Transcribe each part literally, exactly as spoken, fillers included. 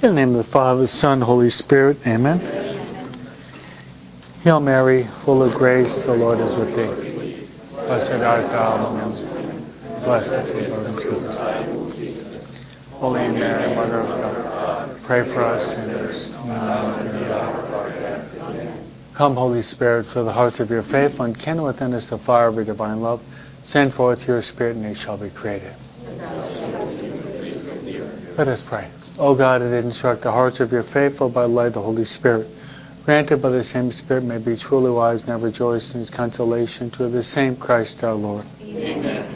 In the name of the Father, Son, Holy Spirit. Amen. Hail Mary, full of grace, the Lord is with thee. Blessed art thou among women. Blessed is the fruit of Jesus. Holy Mary, Mother of God, pray for us sinners, now and at the hour of our death. Amen. Come, Holy Spirit, fill the hearts of your faithful, and kindle within us the fire of your divine love. Send forth your Spirit, and they shall be created. Let us pray. O God, that instruct the hearts of your faithful by the light of the Holy Spirit, granted by the same Spirit may be truly wise and ever rejoice in his consolation through the same Christ our Lord. Amen.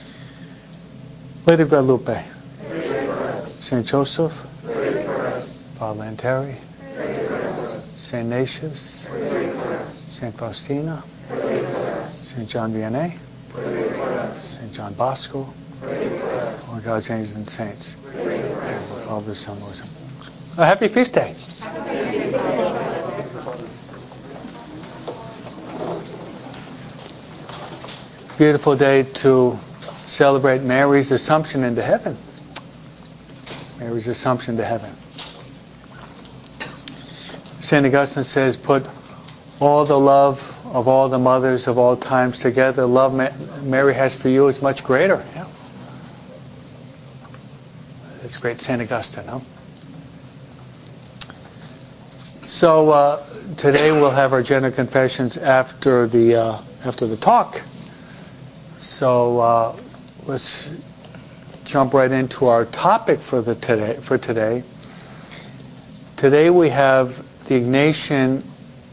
Lady Guadalupe, Saint Joseph, Father Lanteri, Saint Ignatius, Saint Faustina, Saint John Vianney, Saint John Bosco, all God's angels and saints. Father, Son, Lord. A happy feast day. Beautiful day to celebrate Mary's Assumption into heaven. Mary's Assumption to heaven. Saint Augustine says, put all the love of all the mothers of all times together. Love Mary has for you is much greater. Yeah. That's great, Saint Augustine, huh? So uh, today we'll have our general confessions after the uh, after the talk. So uh, let's jump right into our topic for the today for today. Today we have the Ignatian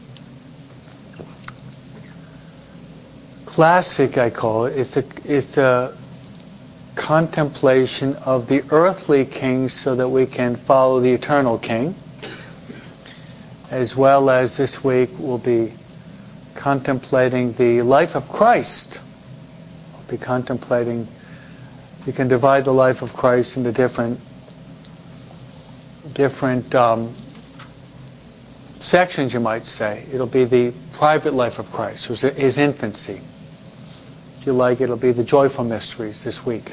classic, I call it. It's the it's the contemplation of the earthly king so that we can follow the eternal king. As well as this week we'll be contemplating the life of Christ. We'll be contemplating, you can divide the life of Christ into different different um, sections, you might say. It'll be the private life of Christ, his, his infancy. If you like, it'll be the joyful mysteries this week.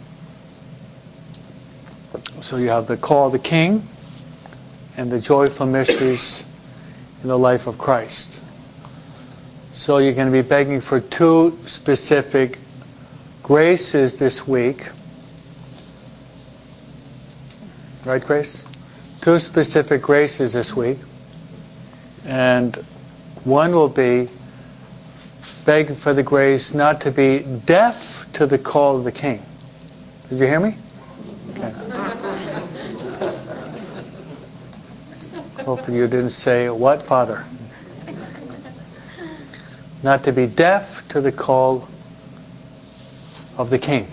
So you have the call of the King and the joyful mysteries in the life of Christ. So you're going to be begging for two specific graces this week. Right, Grace? Two specific graces this week. And one will be begging for the grace not to be deaf to the call of the King. Did you hear me? Okay. Hopefully you didn't say, what, Father? Not to be deaf to the call of the King.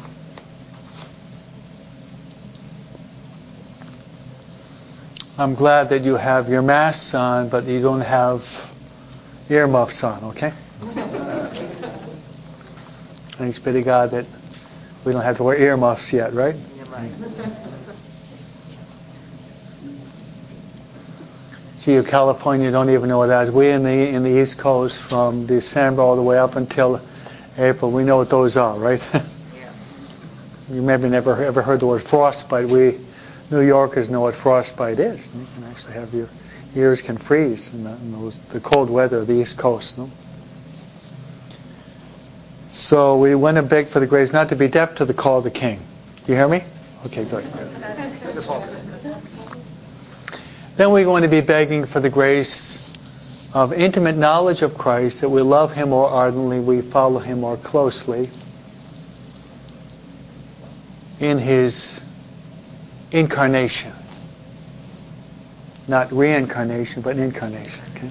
I'm glad that you have your masks on, but you don't have earmuffs on, okay? Thanks be to God that we don't have to wear earmuffs yet, right? See, you California don't even know what that is. We in the in the East Coast, from December all the way up until April, we know what those are, right? Yeah. You maybe never ever heard the word frostbite. We New Yorkers know what frostbite is. You can actually have your ears can freeze in, the, in those the cold weather of the East Coast. No? So we want to beg for the grace not to be deaf to the call of the King. Do you hear me? Okay, good. Then we're going to be begging for the grace of intimate knowledge of Christ, that we love Him more ardently, we follow Him more closely in His incarnation. Not reincarnation, but incarnation. Okay?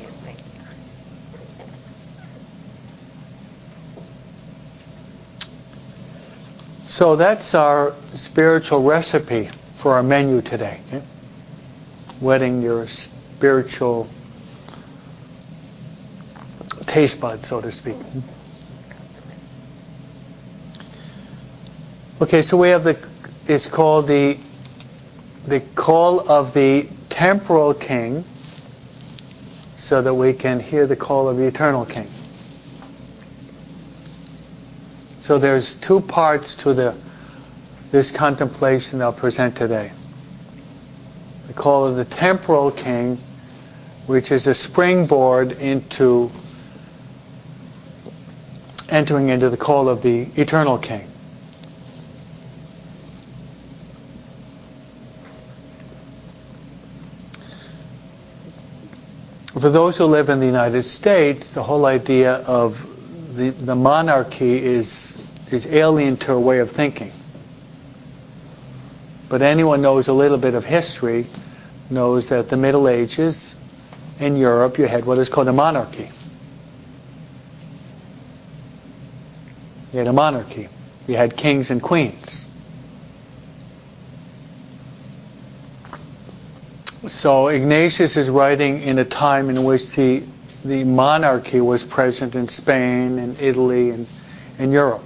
So that's our spiritual recipe for our menu today. Okay? Whetting your spiritual taste bud, so to speak. Okay, so we have the, it's called the the call of the temporal king, so that we can hear the call of the eternal king. So there's two parts to the this contemplation I'll present today. The the call of the temporal king, which is a springboard into entering into the call of the eternal king. For those who live in the United States, the whole idea of the, the monarchy is is alien to our way of thinking. But anyone knows a little bit of history knows that the Middle Ages in Europe, you had what is called a monarchy. You had a monarchy. You had kings and queens. So Ignatius is writing in a time in which the the monarchy was present in Spain and Italy and in Europe.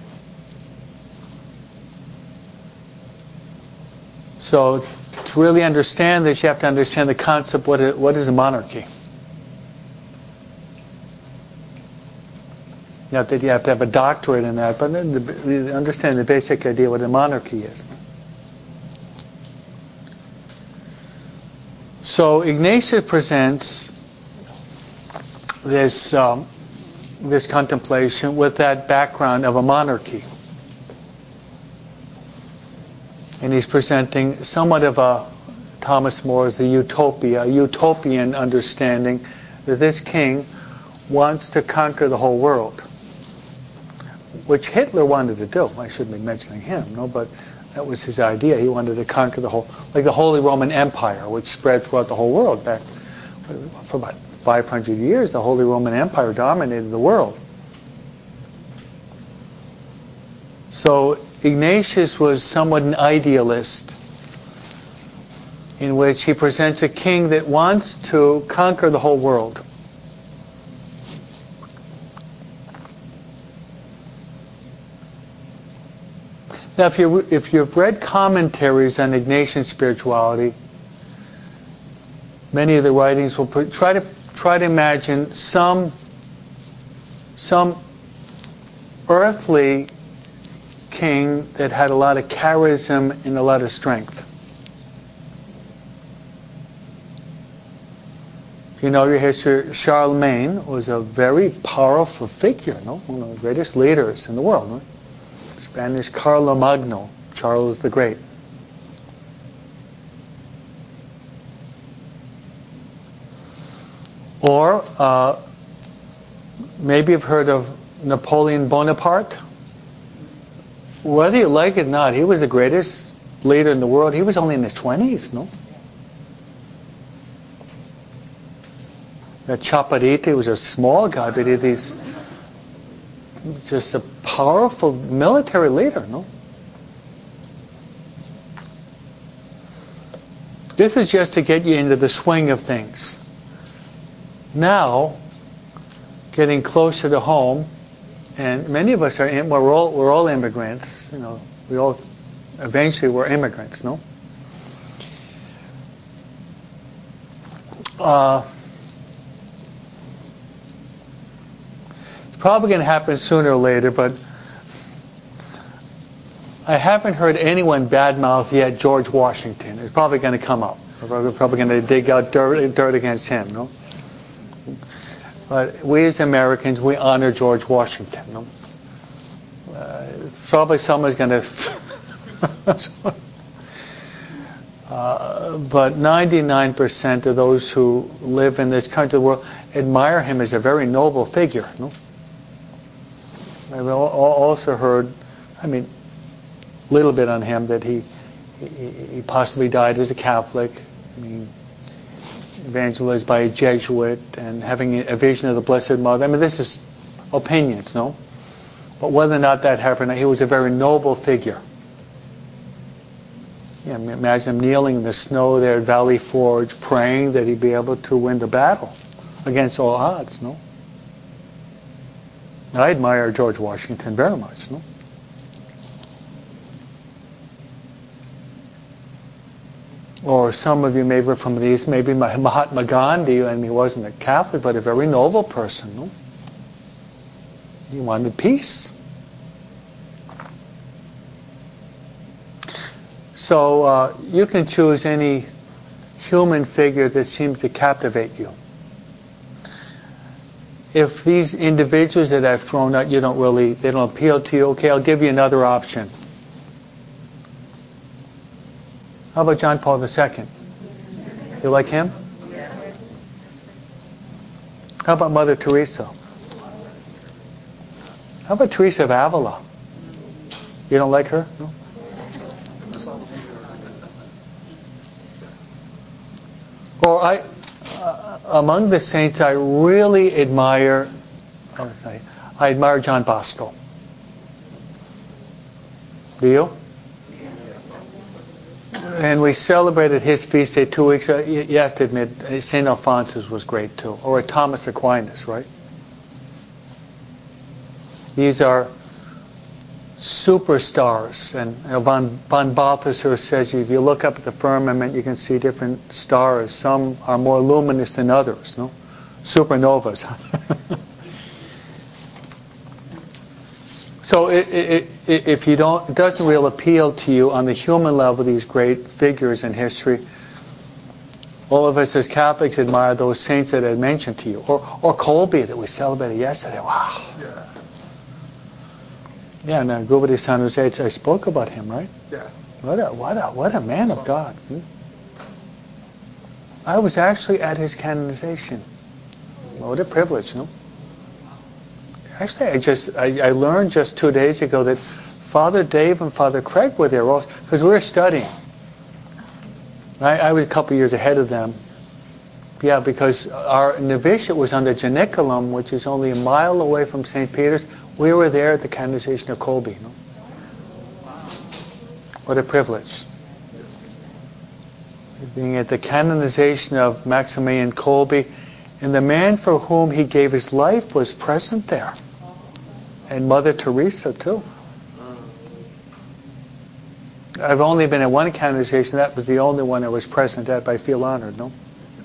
So to really understand this, you have to understand the concept, what is, what is a monarchy? Not that you have to have a doctorate in that, but understand the basic idea what a monarchy is. So Ignatius presents this um, this contemplation with that background of a monarchy. And he's presenting somewhat of a, Thomas More's the utopia, a utopian understanding that this king wants to conquer the whole world, which Hitler wanted to do. I shouldn't be mentioning him, no, but that was his idea. He wanted to conquer the whole, like the Holy Roman Empire, which spread throughout the whole world back for about five hundred years. The Holy Roman Empire dominated the world. So Ignatius was somewhat an idealist, in which he presents a king that wants to conquer the whole world. Now, if you if you've read commentaries on Ignatian spirituality, many of the writings will put, try to try to imagine some some earthly king that had a lot of charism and a lot of strength. If you know your history, Charlemagne was a very powerful figure, no? One of the greatest leaders in the world. No? Spanish Carlo Magno, Charles the Great. Or uh, maybe you've heard of Napoleon Bonaparte. Whether you like it or not, he was the greatest leader in the world. He was only in his twenties, no? That Chaparite was a small guy, but he had these, just a powerful military leader, no? This is just to get you into the swing of things. Now, getting closer to home, and many of us are, in, we're all we're all immigrants. You know, we all eventually we're immigrants, no? Uh, it's probably going to happen sooner or later, but I haven't heard anyone badmouth yet George Washington. It's probably going to come up. We're probably going to dig out dirt, dirt against him, no? But we as Americans, we honor George Washington. No? Uh, probably someone's going to... uh, but ninety-nine percent of those who live in this country of the world admire him as a very noble figure. No? I've also heard, I mean, a little bit on him, that he, he, he possibly died as a Catholic. I mean, evangelized by a Jesuit and having a vision of the Blessed Mother. I mean, this is opinions, no? But whether or not that happened, he was a very noble figure. Yeah, imagine him kneeling in the snow there at Valley Forge, praying that he'd be able to win the battle against all odds, no? I admire George Washington very much, no? Or some of you may be from these, maybe Mahatma Gandhi, and he wasn't a Catholic, but a very noble person. No? He wanted peace. So uh, you can choose any human figure that seems to captivate you. If these individuals that I've thrown out, you don't really, they don't appeal to you, okay, I'll give you another option. How about John Paul the Second? You like him? How about Mother Teresa? How about Teresa of Avila? You don't like her? No? Or I, uh, among the saints, I really admire, I, I admire John Bosco. Do you? And we celebrated his feast day two weeks ago. You, you have to admit, Saint Alphonsus was great too. Or Thomas Aquinas, right? These are superstars. And you know, von, von Balthasar says if you look up at the firmament, you can see different stars. Some are more luminous than others. No? Supernovas. So it, it, it, if you don't, it doesn't really appeal to you on the human level, these great figures in history. All of us as Catholics admire those saints that I mentioned to you. Or, or Colby that we celebrated yesterday. Wow. Yeah. Yeah, and uh, Guba de San Jose, I spoke about him, right? Yeah. What a, what a, what a man of God. Hmm? I was actually at his canonization. What a privilege, no? Actually, I just I, I learned just two days ago that Father Dave and Father Craig were there also, because we were studying. I, I was a couple years ahead of them. Yeah, because our novitiate was under Janiculum, which is only a mile away from Saint Peter's. We were there at the canonization of Kolbe. No? What a privilege. Being at the canonization of Maximilian Kolbe, and the man for whom he gave his life was present there. And Mother Teresa too. I've only been at one canonization. That was the only one I was present at, but I feel honored, no?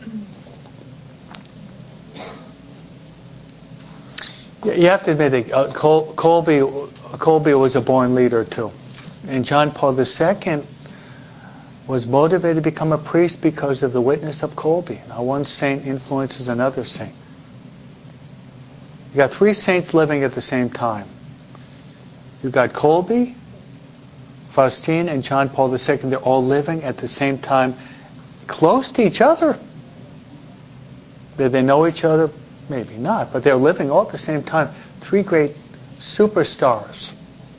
You have to admit that uh, Col- Colby, Colby was a born leader too. And John Paul the Second was motivated to become a priest because of the witness of Colby. Now one saint influences another saint. You got three saints living at the same time. You've got Colby, Faustine, and John Paul the Second. They're all living at the same time, close to each other. Did they know each other? Maybe not, but they're living all at the same time. Three great superstars.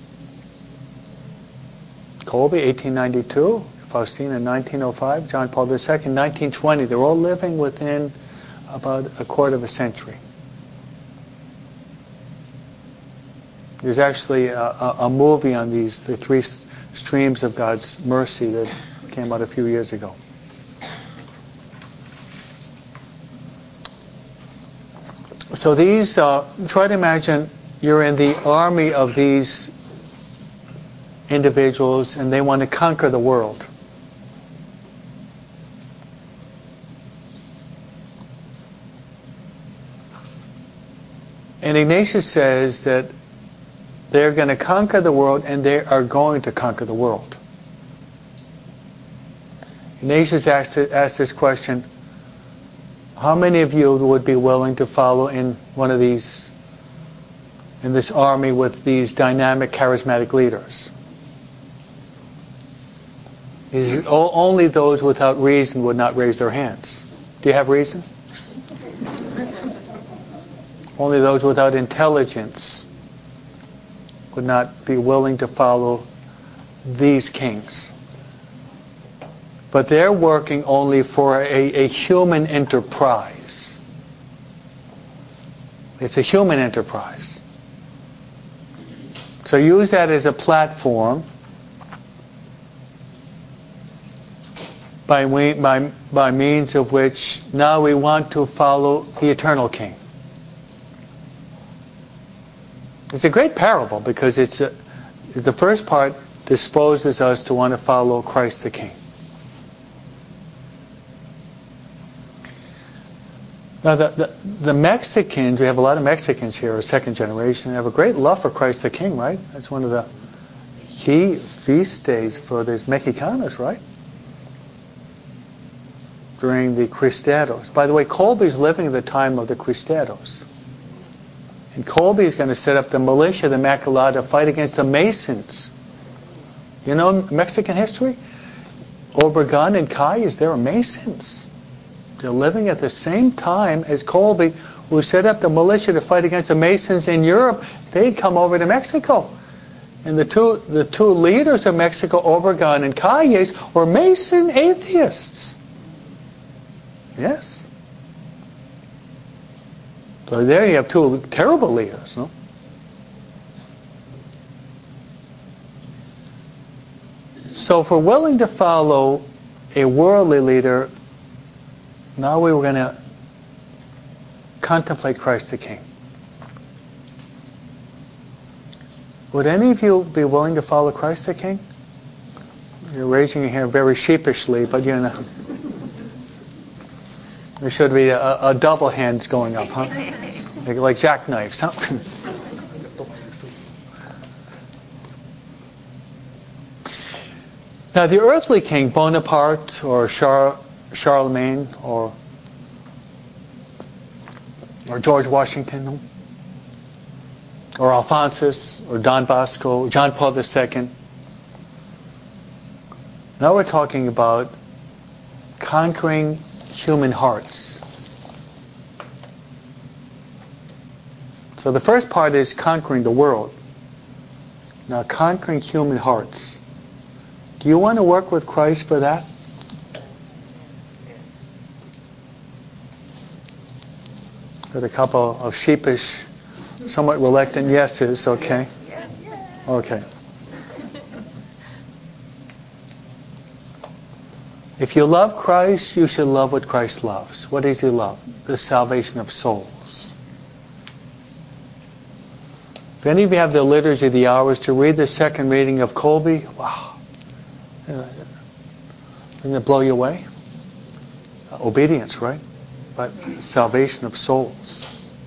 Colby, eighteen ninety-two, Faustine in nineteen oh five, John Paul the Second, nineteen twenty. They're all living within about a quarter of a century. There's actually a, a, a movie on these, the three streams of God's mercy that came out a few years ago. So these, uh, try to imagine you're in the army of these individuals and they want to conquer the world. And Ignatius says that they're going to conquer the world and they are going to conquer the world. Ignatius asked, asked this question, how many of you would be willing to follow in one of these, in this army with these dynamic, charismatic leaders? He said, only those without reason would not raise their hands. Do you have reason? Only those without intelligence would not be willing to follow these kings. But they're working only for a, a human enterprise. It's a human enterprise. So use that as a platform by, we, by, by means of which now we want to follow the eternal King. It's a great parable because it's a, the first part disposes us to want to follow Christ the King. Now the, the, the Mexicans, we have a lot of Mexicans here, a second generation, have a great love for Christ the King, right? That's one of the key feast days for these Mexicanos, right? during the Cristiados. By the way, Colby's living at the time of the Cristiados. And Colby is going to set up the militia, the Immaculata, to fight against the Masons. You know Mexican history? Obregon and Calles, they were Masons. They're living at the same time as Colby, who set up the militia to fight against the Masons in Europe. They'd come over to Mexico. And the two the two leaders of Mexico, Obregon and Calles, were Mason atheists. Yes. So there you have two terrible leaders, no? So if we're willing to follow a worldly leader, now we were going to contemplate Christ the King. Would any of you be willing to follow Christ the King? You're raising your hand very sheepishly, but you know. There should be a, a double hands going up, huh? Like, like jackknives, huh? Now the earthly king, Bonaparte or Char- Charlemagne or or George Washington or Alphonsus or Don Bosco, John Paul the Second. Now we're talking about conquering human hearts. So the first part is conquering the world. Now conquering human hearts. Do you want to work with Christ for that? Got a couple of sheepish, somewhat reluctant yeses, okay. Okay. If you love Christ, you should love what Christ loves. What does He love? The salvation of souls. If any of you have the Liturgy of the Hours, to read the second reading of Colby, wow. Doesn't it blow you away? Obedience, right? But salvation of souls.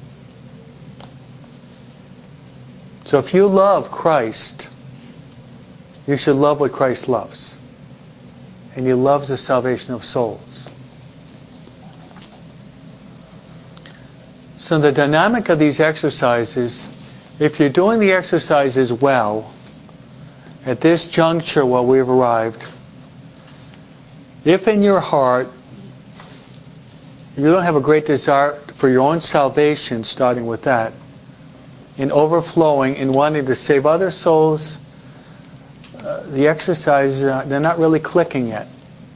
So if you love Christ, you should love what Christ loves. And He loves the salvation of souls. So the dynamic of these exercises, if you're doing the exercises well, at this juncture where we've arrived, if in your heart you don't have a great desire for your own salvation, starting with that, in overflowing, in wanting to save other souls, uh, the exercises, uh, they're not really clicking yet.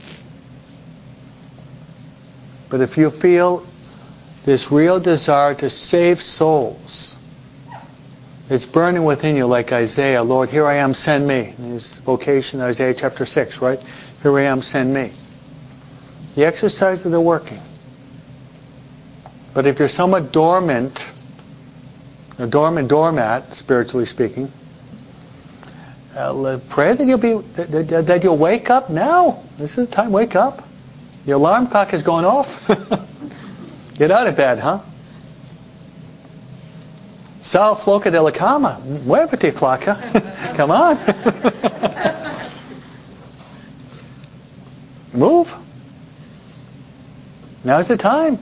But if you feel this real desire to save souls, it's burning within you like Isaiah, Lord, here I am, send me. In his vocation, Isaiah chapter six, right? Here I am, send me. The exercises are working. But if you're somewhat dormant, a dormant doormat, spiritually speaking, uh, pray that you'll be that, that, that you'll wake up now. This is the time. Wake up. The alarm clock is going off. Get out of bed, huh? Sal floca de la cama. Muévete, flaca. Come on. Move. Now's the time.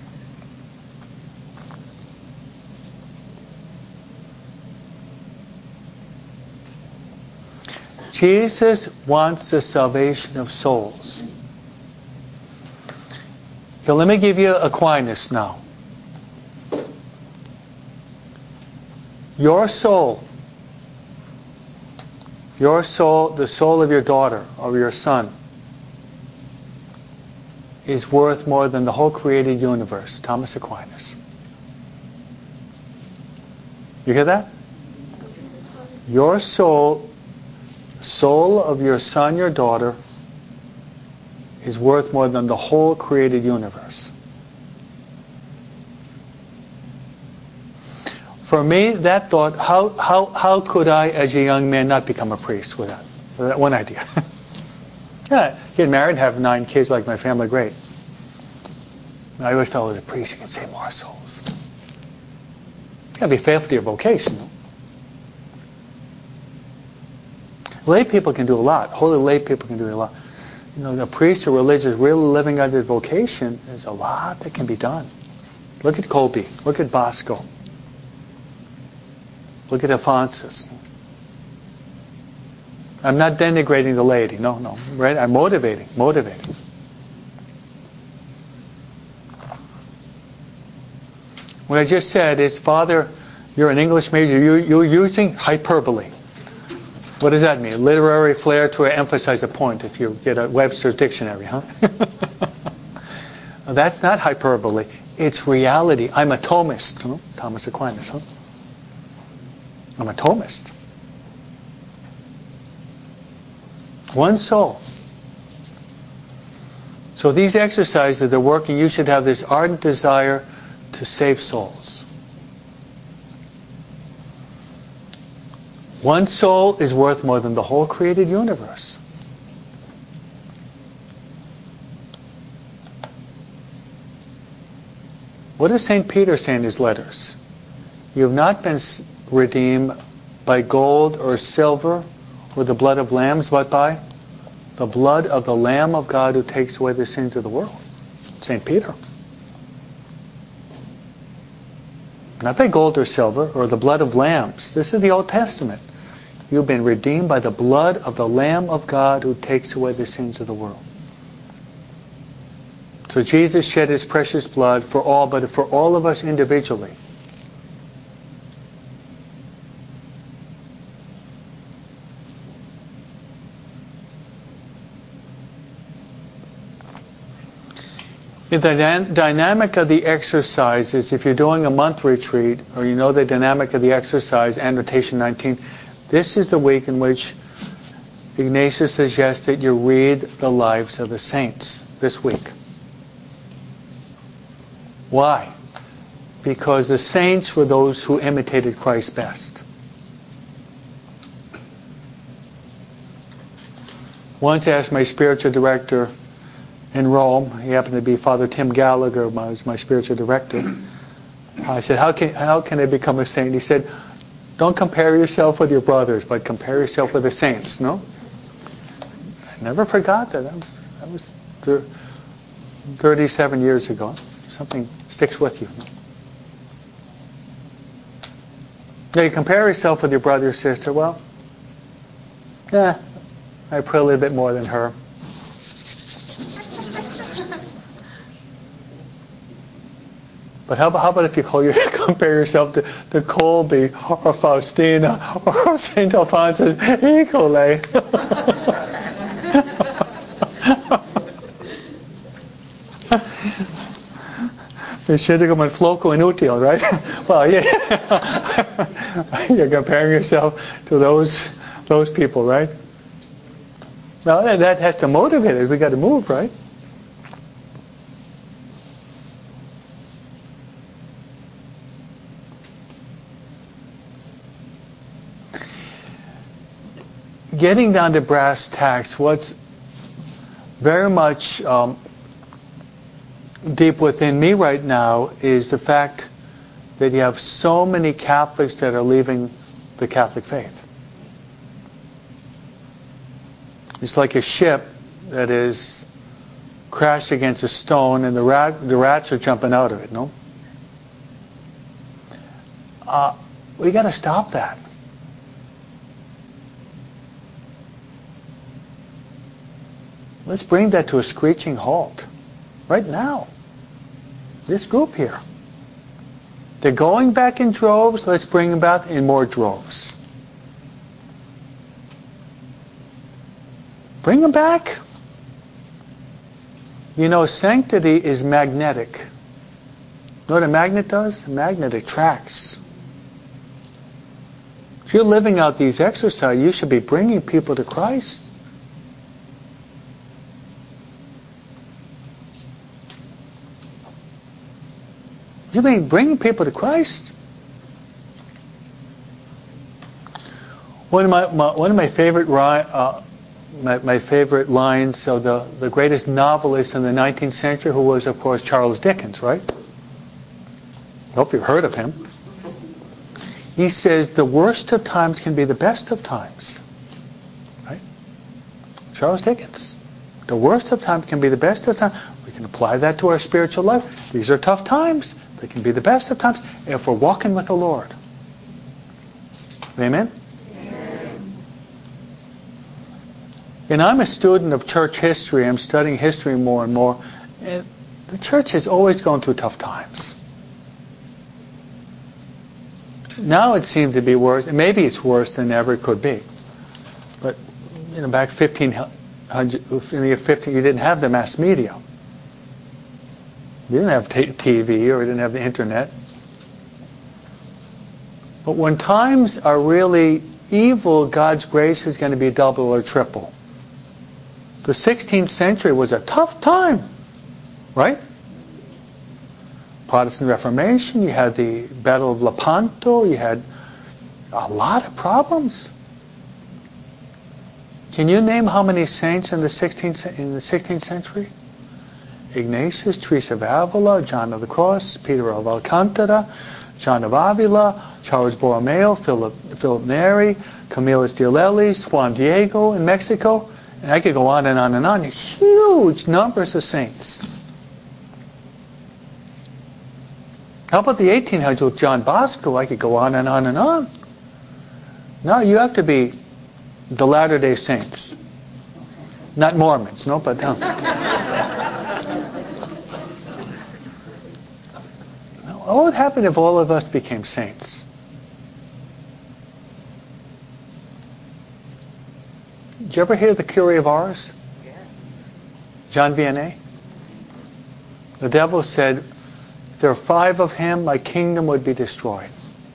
Jesus wants the salvation of souls. So let me give you Aquinas now. Your soul, your soul, the soul of your daughter or your son, is worth more than the whole created universe. Thomas Aquinas. You hear that? Your soul, soul of your son, your daughter, is worth more than the whole created universe. For me, that thought, how, how, how could I, as a young man, not become a priest with that, with that one idea? Yeah, get married, have nine kids like my family, great. I always thought as a priest you can save more souls. You gotta be faithful to your vocation. Lay people can do a lot. Holy lay people can do a lot. you know, a priest or religious really living under vocation, there's a lot that can be done. Look at Colby. Look at Bosco. Look at Alphonsus. I'm not denigrating the laity. No, no. Right? I'm motivating. Motivating. What I just said is, Father, you're an English major. You, you're using hyperbole. What does that mean? Literary flair to emphasize a point, if you get a Webster's dictionary, huh? Well, that's not hyperbole. It's reality. I'm a Thomist. Huh? Thomas Aquinas, huh? I'm a Thomist. One soul. So these exercises, they're working. You should have this ardent desire to save souls. One soul is worth more than the whole created universe. What does Saint Peter say in his letters? You have not been redeemed by gold or silver or the blood of lambs, but by the blood of the Lamb of God who takes away the sins of the world. Saint Peter. Not by gold or silver or the blood of lambs. This is the Old Testament. You've been redeemed by the blood of the Lamb of God who takes away the sins of the world. So Jesus shed His precious blood for all, but for all of us individually. The dynamic of the exercise is, if you're doing a month retreat, or you know the dynamic of the exercise, annotation nineteen, this is the week in which Ignatius suggests that you read the lives of the saints this week. Why? Because the saints were those who imitated Christ best. Once I asked my spiritual director in Rome, he happened to be Father Tim Gallagher, my, was my spiritual director. I said, how can, how can I become a saint? He said, don't compare yourself with your brothers, but compare yourself with the saints, no? I never forgot that. That was, that was thir- thirty-seven years ago. Something sticks with you. Now you compare yourself with your brother or sister, well, yeah, I pray a little bit more than her. But how about, how about if you call your, compare yourself to, to Colby or Faustina or Saint Alphonsus Ecole? Viscidigum and floco inutile, right? Well, yeah. You're comparing yourself to those those people, right? Now that has to motivate us. We got to move, right? Getting down to brass tacks, what's very much um, deep within me right now is the fact that you have so many Catholics that are leaving the Catholic faith. It's like a ship that is crashed against a stone and the rat, the rats are jumping out of it, no? Uh, we got to stop that. Let's bring that to a screeching halt. Right now. This group here. They're going back in droves. Let's bring them back in more droves. Bring them back. You know, sanctity is magnetic. You know what a magnet does? A magnet attracts. If you're living out these exercises, you should be bringing people to Christ. You mean bringing people to Christ? One of my, my one of my favorite uh, my, my favorite lines of the, the greatest novelist in the nineteenth century, who was, of course, Charles Dickens, right? I hope you've heard of him. He says, the worst of times can be the best of times. Right? Charles Dickens. The worst of times can be the best of times. We can apply that to our spiritual life. These are tough times. They can be the best of times if we're walking with the Lord. Amen? Amen. And I'm a student of church history. I'm studying history more and more. And the church has always gone through tough times. Now it seems to be worse, and maybe it's worse than ever it could be. But you know, back fifteen hundred, in the year fifteen, you didn't have the mass media. You didn't have t- TV, or you didn't have the internet. But when times are really evil, God's grace is going to be double or triple. The sixteenth century was a tough time, right? Protestant Reformation, you had the Battle of Lepanto, you had a lot of problems. Can you name how many saints in the sixteenth in the sixteenth century? Ignatius, Teresa of Avila, John of the Cross, Peter of Alcantara, John of Avila, Charles Borromeo, Philip Philip Neri, Camilo Estiolelli, Juan Diego in Mexico, and I could go on and on and on. Huge numbers of saints. How about the eighteen hundreds with John Bosco? I could go on and on and on. No, you have to be the Latter-day Saints. Not Mormons, no, but no. What would happen if all of us became saints? Did you ever hear the Curé of Ars? John Vianney? The devil said, if there are five of him, my kingdom would be destroyed.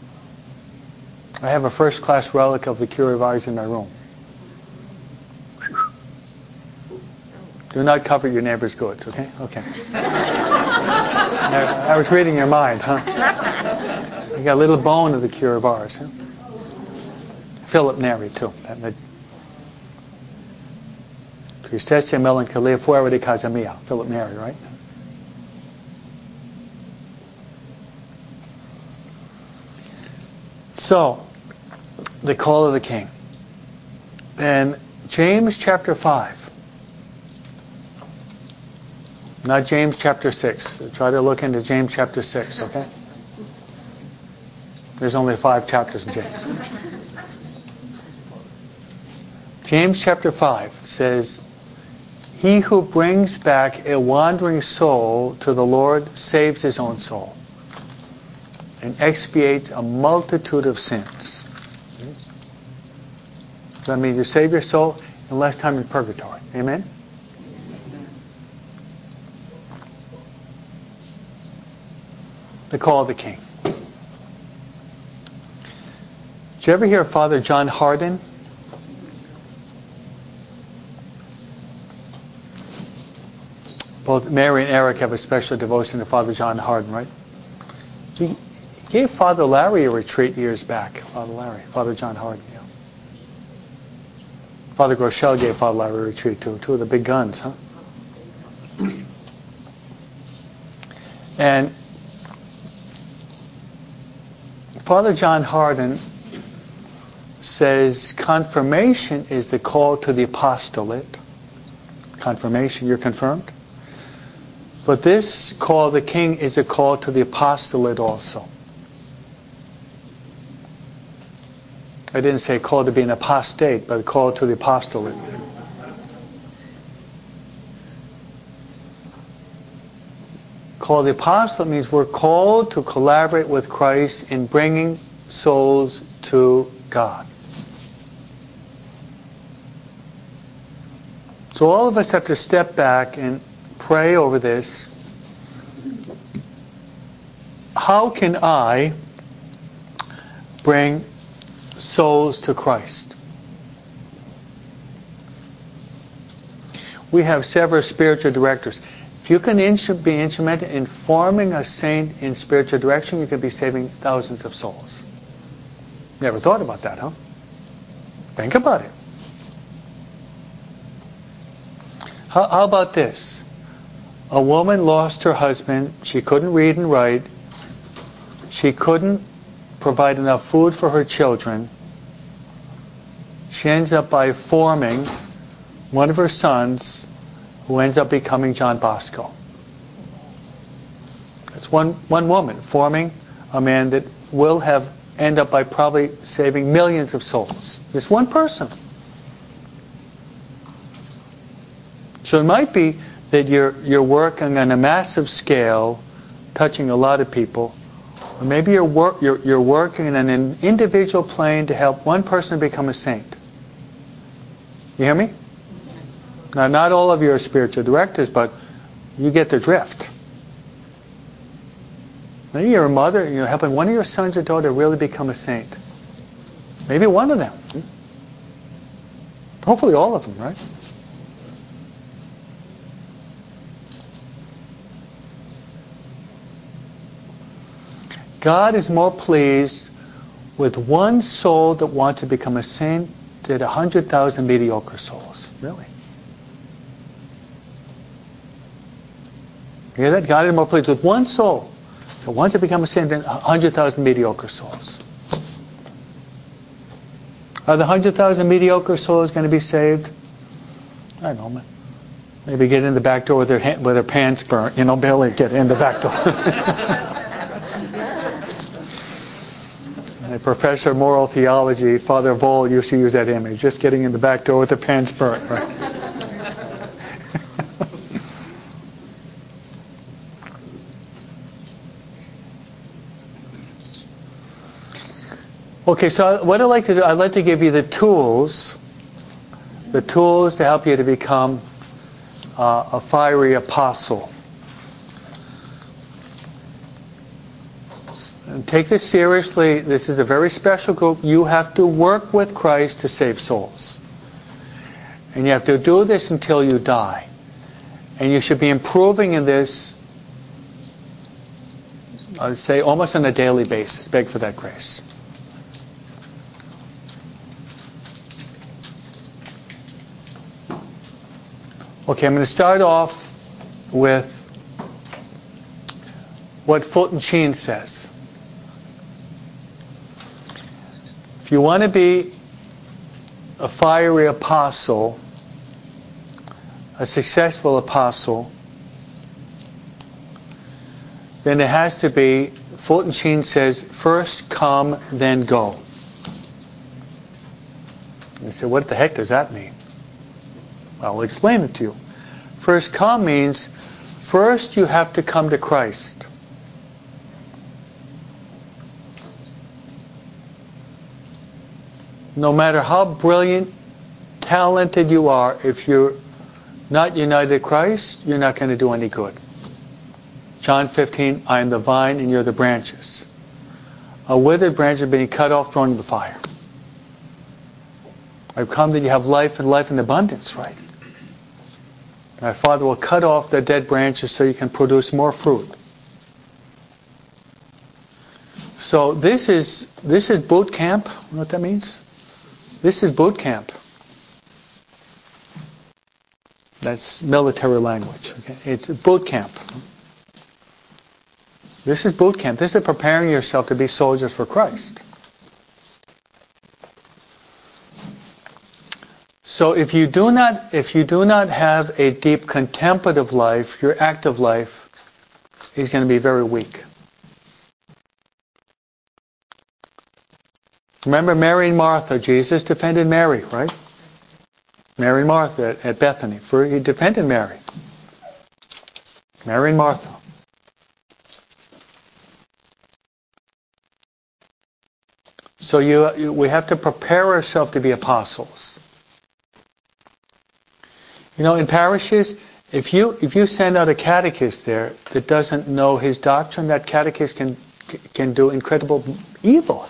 I have a first-class relic of the Curé of Ars in my room. Do not cover your neighbor's goods, okay? Okay. I, I was reading your mind, huh? You got a little bone of the Curé of Ars, huh? Philip Neri, too. Tristezza e melancolia fuera de casa mia. Philip Neri, right? So, the call of the King. And James chapter five. Not James chapter six. Try to look into James chapter six, okay? There's only five chapters in James. James chapter five says, he who brings back a wandering soul to the Lord saves his own soul and expiates a multitude of sins. So that means you save your soul in less time in purgatory. Amen? The call of the King. Did you ever hear of Father John Hardon? Both Mary and Eric have a special devotion to Father John Hardon, right? He gave Father Larry a retreat years back. Father Larry, Father John Hardon, yeah. Father Groeschel gave Father Larry a retreat too. Two of the big guns, huh? And Father John Hardon says confirmation is the call to the apostolate. Confirmation, you're confirmed. But this call of the King is a call to the apostolate also. I didn't say call to be an apostate, but a call to the apostolate. Call to the apostolate means we're called to collaborate with Christ in bringing souls to God. So all of us have to step back and pray over this. How can I bring souls to Christ? We have several spiritual directors. If you can be instrumental in forming a saint in spiritual direction, you could be saving thousands of souls. Never thought about that, huh? Think about it. How, how about this? A woman lost her husband. She couldn't read and write. She couldn't provide enough food for her children. She ends up by forming one of her sons who ends up becoming John Bosco. It's one, one woman forming a man that will have end up by probably saving millions of souls. This one person. So it might be that you're you're working on a massive scale, touching a lot of people, or maybe you're work you're you're working on an individual plane to help one person become a saint. You hear me? Now, not all of you are spiritual directors, but you get the drift. Maybe you're a mother, and you're helping one of your sons or daughter really become a saint. Maybe one of them. Hopefully all of them, right? God is more pleased with one soul that wants to become a saint than a hundred thousand mediocre souls. Really? You hear that? God is more pleased with one soul that wants to become a saint than a hundred thousand mediocre souls. Are the hundred thousand mediocre souls going to be saved? I don't know. Maybe get in the back door with their hand, with their pants burnt. You know, barely get in the back door. A professor of moral theology, Father Voll, used to use that image, just getting in the back door with their pants burnt. Right? Okay, so what I'd like to do, I'd like to give you the tools, the tools to help you to become uh, a fiery apostle. And take this seriously. This is a very special group. You have to work with Christ to save souls. And you have to do this until you die. And you should be improving in this, I would say, almost on a daily basis. Beg for that grace. Okay, I'm going to start off with what Fulton Sheen says. If you want to be a fiery apostle, a successful apostle, then it has to be, Fulton Sheen says, first come, then go. You say, what the heck does that mean? Well, I'll explain it to you. First come means, first you have to come to Christ. No matter how brilliant, talented you are, if you're not united to Christ, you're not going to do any good. John fifteen, I am the vine and you're the branches. A withered branch is being cut off, thrown in the fire. I've come that you have life and life in abundance, right? My Father will cut off the dead branches so you can produce more fruit. So this is this is boot camp. You know what that means? This is boot camp. That's military language. Okay? It's boot camp. This is boot camp. This is preparing yourself to be soldiers for Christ. So if you do not, if you do not have a deep contemplative life, your active life is going to be very weak. Remember Mary and Martha. Jesus defended Mary, right? Mary and Martha at, at Bethany. For he defended Mary. Mary and Martha. So you, you we have to prepare ourselves to be apostles. You know, in parishes, if you if you send out a catechist there that doesn't know his doctrine, that catechist can can do incredible evil.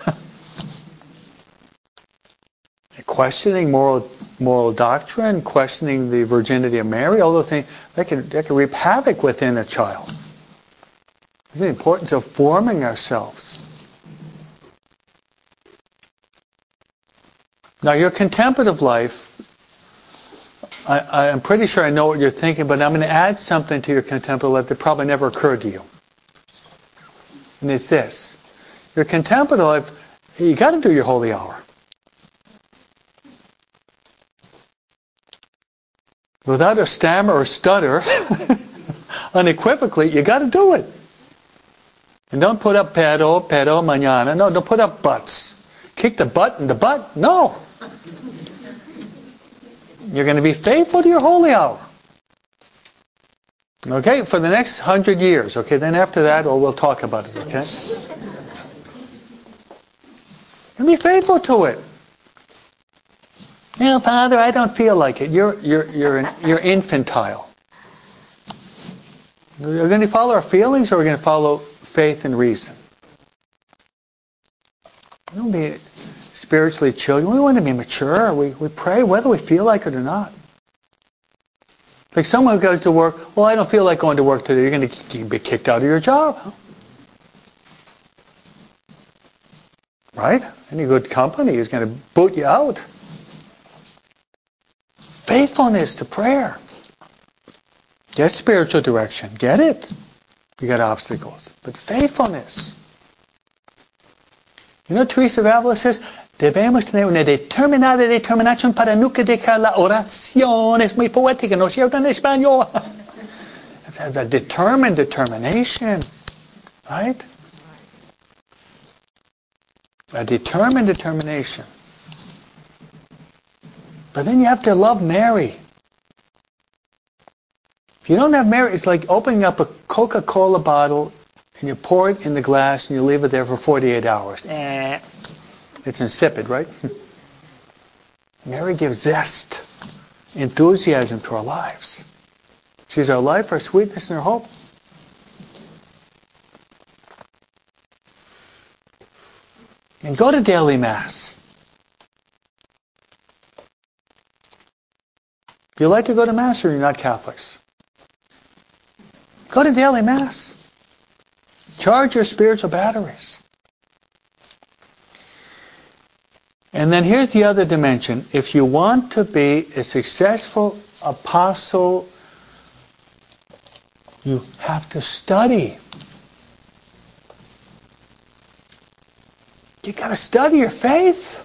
Questioning moral moral doctrine, questioning the virginity of Mary, all those things, that can that can reap havoc within a child. It's the importance of forming ourselves. Now, your contemplative life, I, I'm pretty sure I know what you're thinking, but I'm going to add something to your contemplative life that probably never occurred to you. And it's this. Your contemplative life, you got to do your holy hour. Without a stammer or stutter, unequivocally, you got to do it. And don't put up pero, pero, mañana. No, don't put up buts. Kick the butt in the butt? No. You're going to be faithful to your holy hour. Okay, for the next hundred years. Okay, then after that, oh, we'll talk about it, okay? And be faithful to it. You know, Father, I don't feel like it. You're you're you're you're infantile. We're going to follow our feelings, or we're going to follow faith and reason. We don't be spiritually children. We want to be mature. We we pray whether we feel like it or not. Like someone goes to work. Well, I don't feel like going to work today. You're going to be kicked out of your job, right? Any good company is going to boot you out. Faithfulness to prayer. Get spiritual direction. Get it. You got obstacles. But faithfulness. You know, Teresa of Avila says, debemos tener una determinada determinación para nunca dejar la oración. Es muy poética, ¿no es cierto en español? It's a determined determination. Right? A determined determination. But then you have to love Mary. If you don't have Mary, it's like opening up a Coca-Cola bottle and you pour it in the glass and you leave it there for forty-eight hours. Eh. It's insipid, right? Mary gives zest, enthusiasm to our lives. She's our life, our sweetness, and our hope. And go to daily Mass. If you like to go to Mass or you're not Catholics, go to daily Mass. Charge your spiritual batteries. And then here's the other dimension. If you want to be a successful apostle, you have to study. You got to study your faith.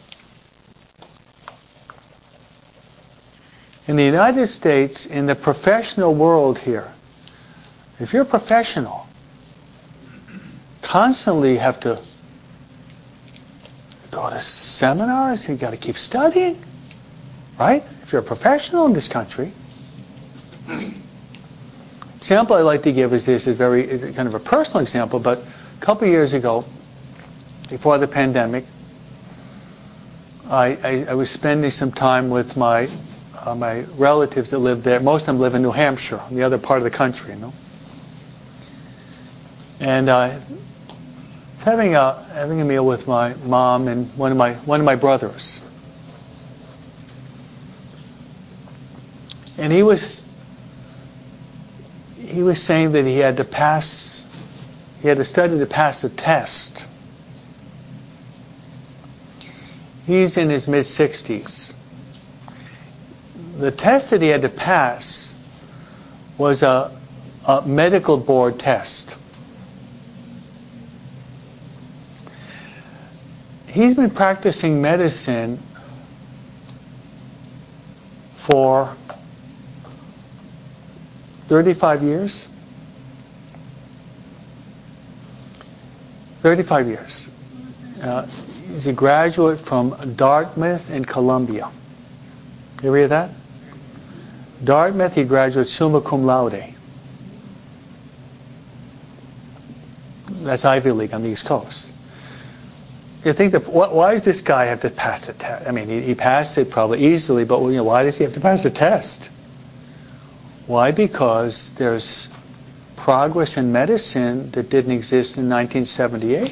In the United States, in the professional world here, if you're a professional, constantly have to go to seminars, you got to keep studying, right? If you're a professional in this country. Example I like to give is this, is very is kind of a personal example, but a couple of years ago, before the pandemic, I, I, I was spending some time with my uh, my relatives that live there. Most of them live in New Hampshire, on the other part of the country, you know. And uh, having a having a meal with my mom and one of my one of my brothers, and he was he was saying that he had to pass, he had to study to pass a test. He's in his mid sixties. The test that he had to pass was a, a medical board test. He's been practicing medicine for thirty-five years. thirty-five years. Uh, he's a graduate from Dartmouth and Columbia. You ever hear that? Dartmouth, he graduated summa cum laude. That's Ivy League on the East Coast. You think that why does this guy have to pass the test? I mean, he, he passed it probably easily, but you know, why does he have to pass the test? Why? Because there's progress in medicine that didn't exist in nineteen seventy-eight.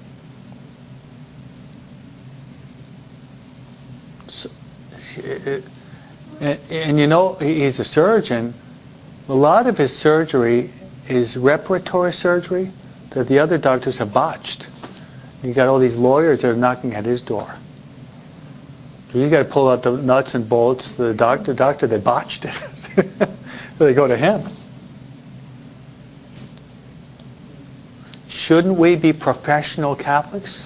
So, it, and, and you know, he's a surgeon. A lot of his surgery is reparatory surgery that the other doctors have botched. You got all these lawyers that are knocking at his door. So he's got to pull out the nuts and bolts. The doctor, doctor that botched it. So they go to him. Shouldn't we be professional Catholics?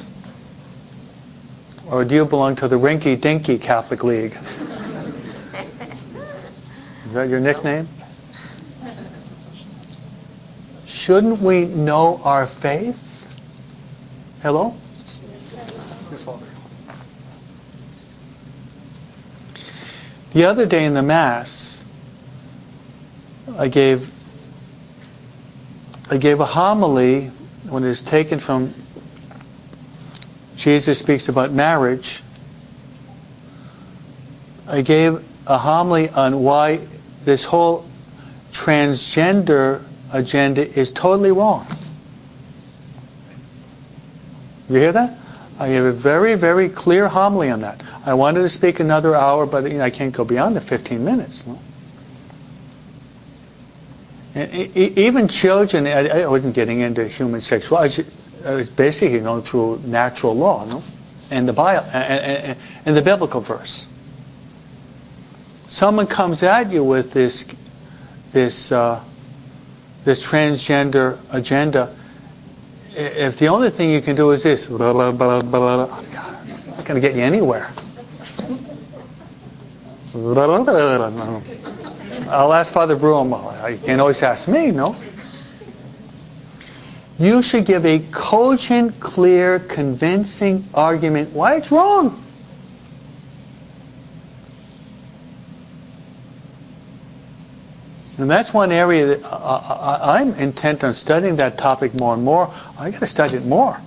Or do you belong to the rinky-dinky Catholic League? that your nickname? Shouldn't we know our faith? Hello? Yes, Father. The other day in the Mass, I gave I gave a homily when it is taken from Jesus speaks about marriage. I gave a homily on why this whole transgender agenda is totally wrong. You hear that? I gave a very, very clear homily on that. I wanted to speak another hour, but you know, I can't go beyond the fifteen minutes. No? And e- even children, I, I wasn't getting into human sexuality. I was basically going through natural law, no, and the bio, and, and, and the biblical verse. Someone comes at you with this, this, uh, this transgender agenda. If the only thing you can do is this, blah, blah, blah, blah, blah, God, it's not going to get you anywhere. Blah, blah, blah, blah. I'll ask Father Broom. You can't always ask me, no? You should give a cogent, clear, convincing argument why it's wrong. And that's one area that I, I, I'm intent on studying that topic more and more. I got to study it more.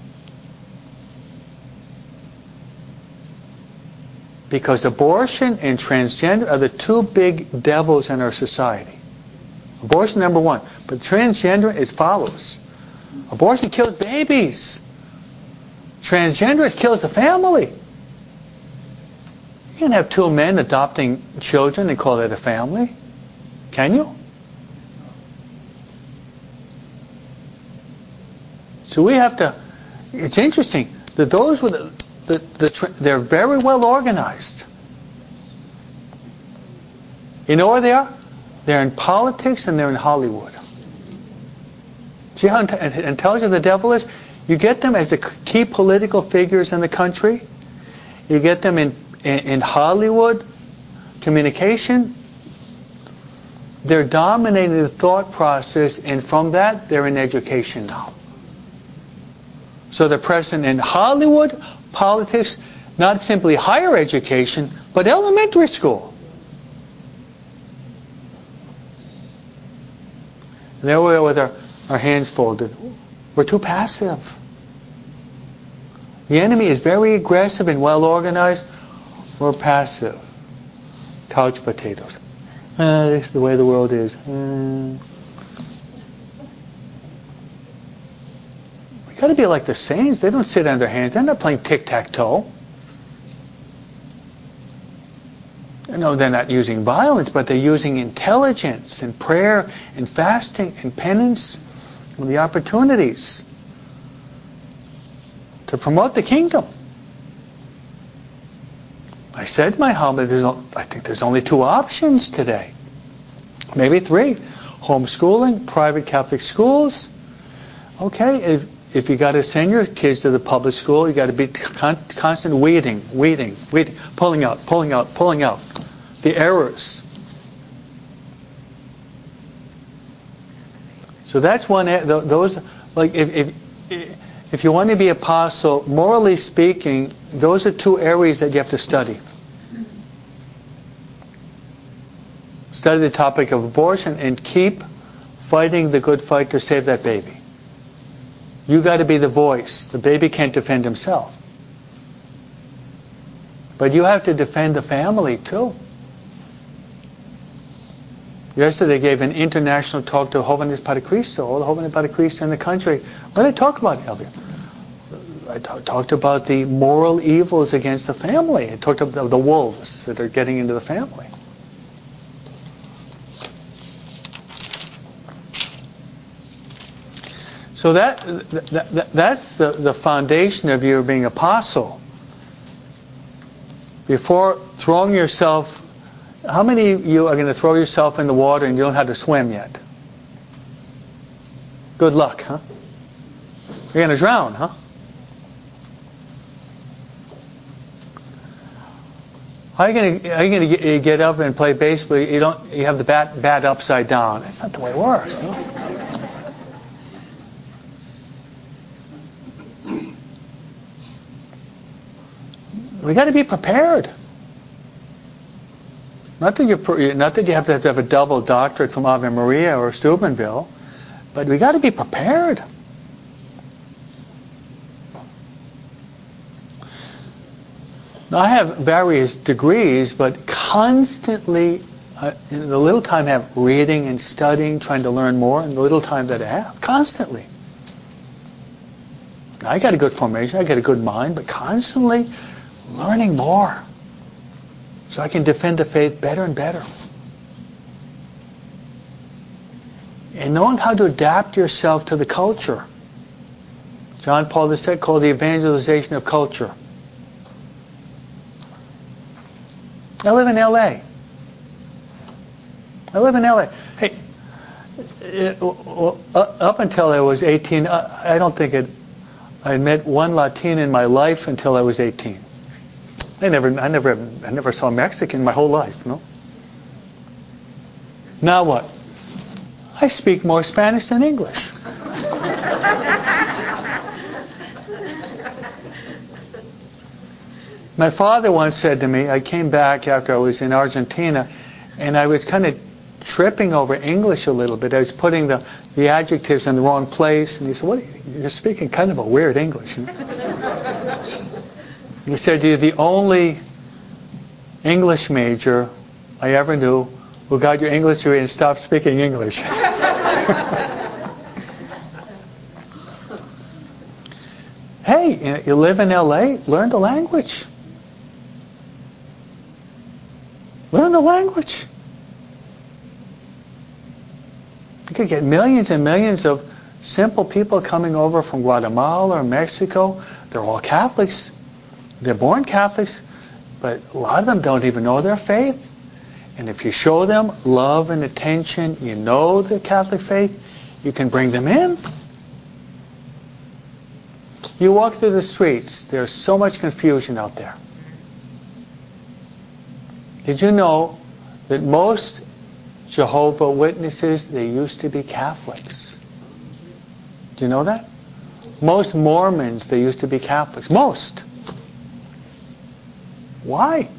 Because abortion and transgender are the two big devils in our society. Abortion, number one. But transgender, it follows. Abortion kills babies. Transgender kills the family. You can't have two men adopting children and call that a family. Can you? So we have to, it's interesting that those with the, the, the they're very well organized. You know where they are? They're in politics and they're in Hollywood. See how intelligent the devil is? You get them as the key political figures in the country. You get them in, in, in Hollywood, communication. They're dominating the thought process, and from that, they're in education now. So they're present in Hollywood, politics, not simply higher education, but elementary school. And there we are with our, our hands folded. We're too passive. The enemy is very aggressive and well organized. We're passive. Couch potatoes. Uh, this is the way the world is. Mm. We got to be like the saints. They don't sit on their hands. They're not playing tic-tac-toe. No, they're not using violence, but they're using intelligence and prayer and fasting and penance and the opportunities to promote the kingdom. I said in my homily, there's, I think there's only two options today. Maybe three. Homeschooling, private Catholic schools. Okay, if, if you got to send your kids to the public school, you got to be con- constant weeding, weeding, weeding, pulling out, pulling out, pulling out the errors. So that's one. Those, like, if if if you want to be apostle, morally speaking, those are two areas that you have to study. Study the topic of abortion and keep fighting the good fight to save that baby. You got to be the voice. The baby can't defend himself. But you have to defend the family too. Yesterday they gave an international talk to Jóvenes para Cristo, all the Jóvenes para Cristo in the country. What did I talk about, Elvia? I t- talked about the moral evils against the family. I talked about the wolves that are getting into the family. So that, that, that that's the, the foundation of your being apostle. Before throwing yourself, how many of you are going to throw yourself in the water and you don't know how to swim yet? Good luck, huh? You're going to drown, huh? How are you going to, how are you going to get up and play baseball? You don't, you have the bat, bat upside down. That's not the way it works. No? We got to be prepared. Not that you, not that you have to have a double doctorate from Ave Maria or Steubenville, but we got to be prepared. Now, I have various degrees, but constantly, uh, in the little time I have reading and studying, trying to learn more, in the little time that I have, constantly. Now, I got a good formation, I got a good mind, but constantly learning more, so I can defend the faith better and better. And knowing how to adapt yourself to the culture. John Paul the Second called the evangelization of culture. I live in L A. I live in L A. Hey, it, up until I was eighteen, I don't think it, I met one Latin in my life until I was eighteen. I never, I never, I never saw a Mexican my whole life. No. Now what? I speak more Spanish than English. My father once said to me, I came back after I was in Argentina, and I was kind of tripping over English a little bit. I was putting the, the adjectives in the wrong place, and he said, "What? You're speaking kind of a weird English." He said, "You're the only English major I ever knew who got your English degree and stopped speaking English." Hey, you live in L A, learn the language. Learn the language. You could get millions and millions of simple people coming over from Guatemala or Mexico. They're all Catholics. They're born Catholics, but a lot of them don't even know their faith. And if you show them love and attention, you know the Catholic faith, you can bring them in. You walk through the streets, there's so much confusion out there. Did you know that most Jehovah's Witnesses, they used to be Catholics? Do you know that? Most Mormons, they used to be Catholics. Most. Why?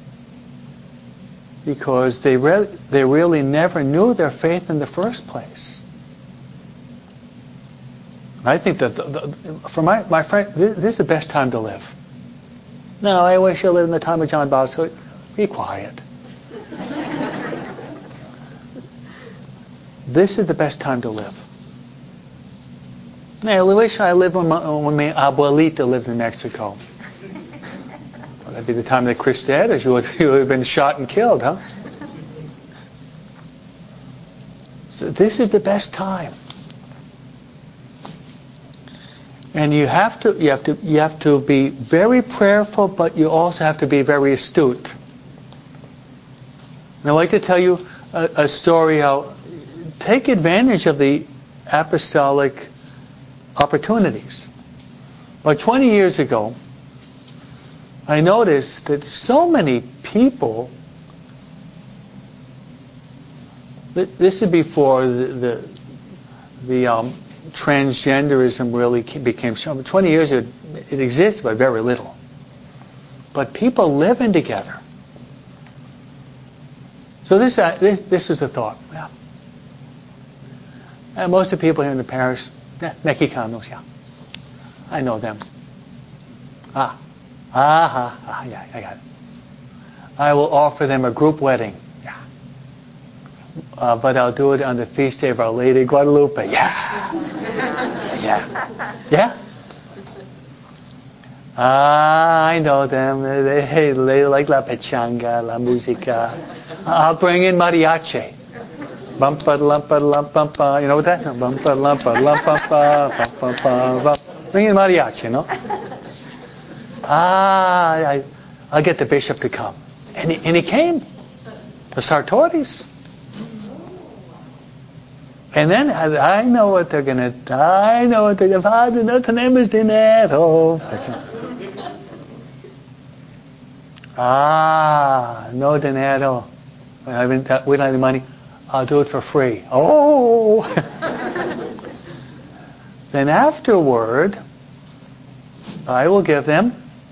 Because they, re- they really never knew their faith in the first place. I think that, the, the, for my, my friend, this, this is the best time to live. No, I wish I lived in the time of John Bosco. Be quiet. This is the best time to live. I wish I lived when my, when my abuelita lived in Mexico. Well, that'd be the time that Chris died, she would, she would have been shot and killed, huh? So this is the best time. And you have to you have to you have to be very prayerful, but you also have to be very astute. And I'd like to tell you a, a story how take advantage of the apostolic opportunities. About twenty years ago, I noticed that so many people, this is before the the, the um, transgenderism really became shown. twenty years it, it existed, but very little. But people living together. So this uh, this this is a thought. Yeah. And most of the people here in the parish, yeah, Mexicanos, yeah, I know them. Ah, ah, ah, yeah, I got it. I will offer them a group wedding. Yeah. Uh, but I'll do it on the feast day of Our Lady Guadalupe. Yeah. Yeah. Yeah. Ah, I know them. They, they, they like la pachanga, la musica. I'll bring in mariachi. Bumpa lumpa lumpa. You know what that? Bumpa lumpa lumpa bumpa bumpa. Bring in mariachi, no? Ah, I, I'll get the bishop to come, and he, and he came. The Sartoris. And then I, I know what they're going to, I know what they're going to, Father, no tenemos dinero. Ah, no dinero. We don't have any money. I'll do it for free. Oh! Then afterward, I will give them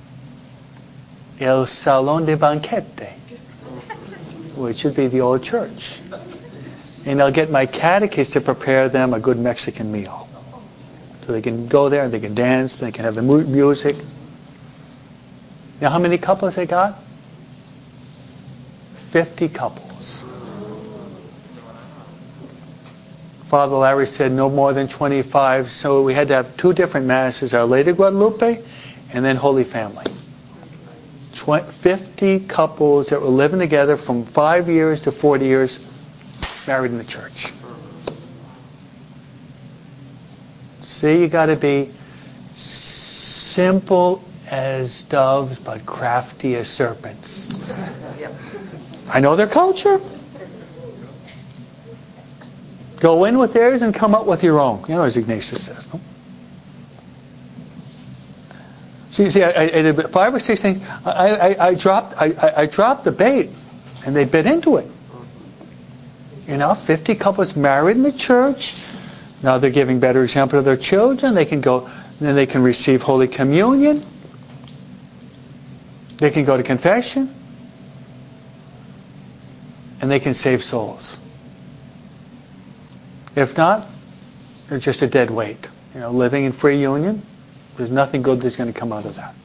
el salón de banquete, which would be the old church. And I'll get my catechist to prepare them a good Mexican meal. So they can go there and they can dance, they can have the mu- music. Now how many couples they got? Fifty couples. Father Larry said no more than twenty-five, so we had to have two different masses, Our Lady of Guadalupe and then Holy Family. fifty couples that were living together from five years to forty years, married in the church. See, you got to be simple as doves, but crafty as serpents. I know their culture. Go in with theirs and come up with your own. You know, as Ignatius says. No? See, see, I, I, I did five or six things. I, I, I dropped, I, I, I dropped the bait, and they bit into it. You know, fifty couples married in the church. Now they're giving better example to their children. They can go, then they can receive Holy Communion. They can go to confession. And they can save souls. If not, they're just a dead weight. You know, living in free union, there's nothing good that's going to come out of that.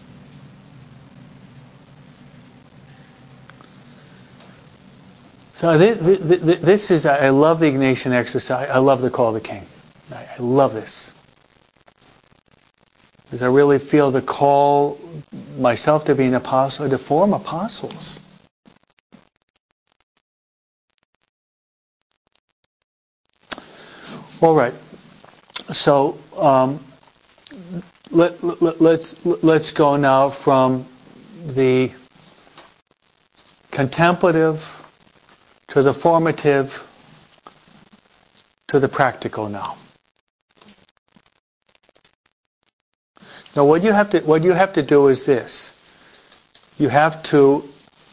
So this, this is, I love the Ignatian exercise. I love the call of the King. I love this. Because I really feel the call myself to be an apostle, to form apostles. All right. So um, let, let, let's let's go now from the contemplative to the formative to the practical now. Now what you have to what you have to do is this. You have to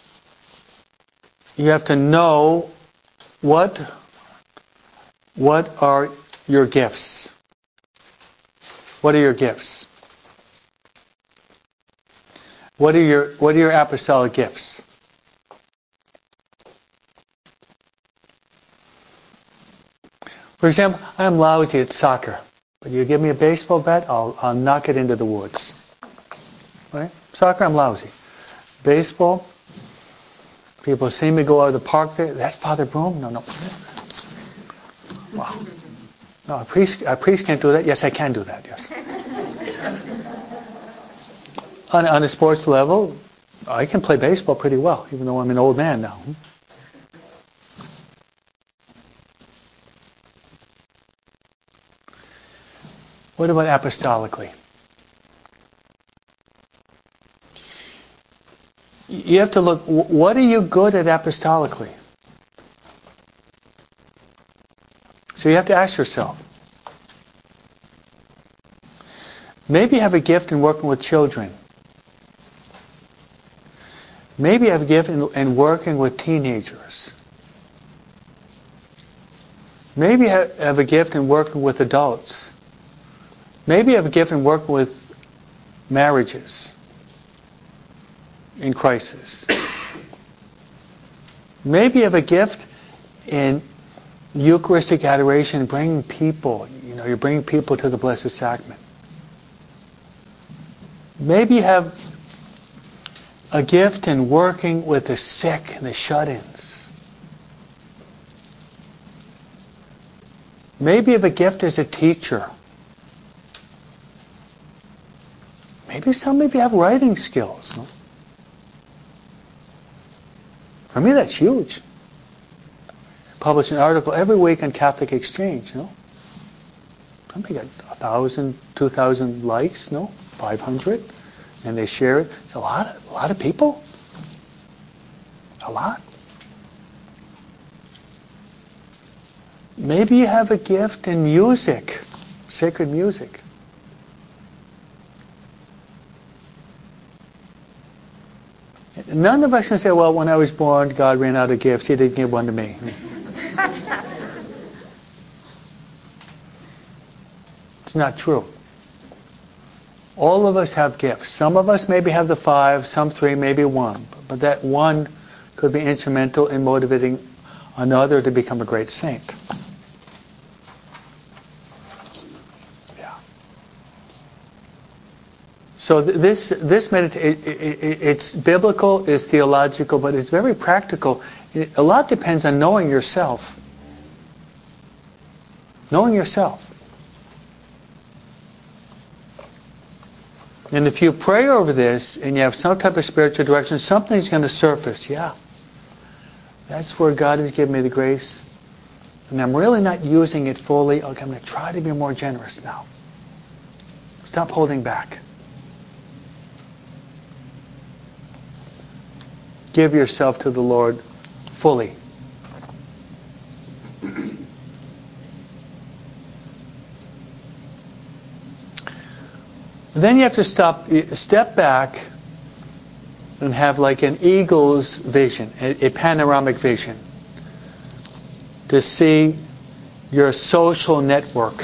you have to know what what are your gifts. What are your gifts? What are your what are your apostolic gifts? For example, I'm lousy at soccer. But you give me a baseball bat, I'll, I'll knock it into the woods. Right? Soccer, I'm lousy. Baseball, people see me go out of the park there. That's Father Broom? No, no. Wow. No, a priest, a priest can't do that. Yes, I can do that, yes. on, on a sports level, I can play baseball pretty well, even though I'm an old man now. What about apostolically? You have to look, what are you good at apostolically? So you have to ask yourself. Maybe you have a gift in working with children. Maybe you have a gift in, in working with teenagers. Maybe you have, have a gift in working with adults. Maybe you have a gift in working with marriages in crisis. Maybe you have a gift in Eucharistic adoration, bringing people, you know, you're bringing people to the Blessed Sacrament. Maybe you have a gift in working with the sick and the shut-ins. Maybe you have a gift as a teacher. Maybe some of you have writing skills. No? For me, that's huge. Publish an article every week on Catholic Exchange. No? Some of you got a thousand, two thousand likes. No, five hundred, and they share it. It's a lot. Of, a lot of people. A lot. Maybe you have a gift in music, sacred music. none of us can say, well, when I was born, God ran out of gifts. He didn't give one to me. It's not true. All of us have gifts. Some of us maybe have the five, some three, maybe one. But that one could be instrumental in motivating another to become a great saint. Yeah. So th- this this meditation, it, it, it, it's biblical, it's theological, but it's very practical. It, a lot depends on knowing yourself. Knowing yourself. And if you pray over this and you have some type of spiritual direction, something's going to surface. Yeah. That's where God has given me the grace. And I'm really not using it fully. Okay, I'm going to try to be more generous now. Stop holding back. Give yourself to the Lord fully. Then you have to stop, step back and have like an eagle's vision, a, a panoramic vision, to see your social network.